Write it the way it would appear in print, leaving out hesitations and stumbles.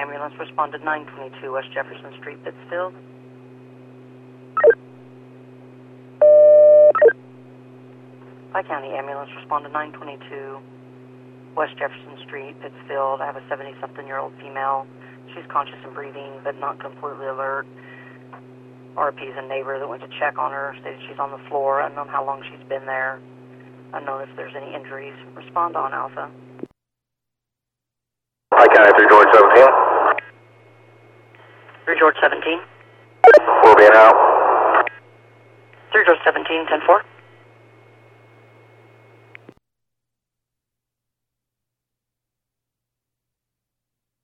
ambulance responded 922 West Jefferson Street, Pittsfield. Pike County ambulance responded 922 West Jefferson Street, Pittsfield. I have a 70-something-year-old female. She's conscious and breathing, but not completely alert. RP's a neighbor that went to check on her, stated she's on the floor, unknown how long she's been there, unknown if there's any injuries. Respond on Alpha. Pike County 3 George 17. 3 George 17. 4 being out. 3 George 17, 10-4.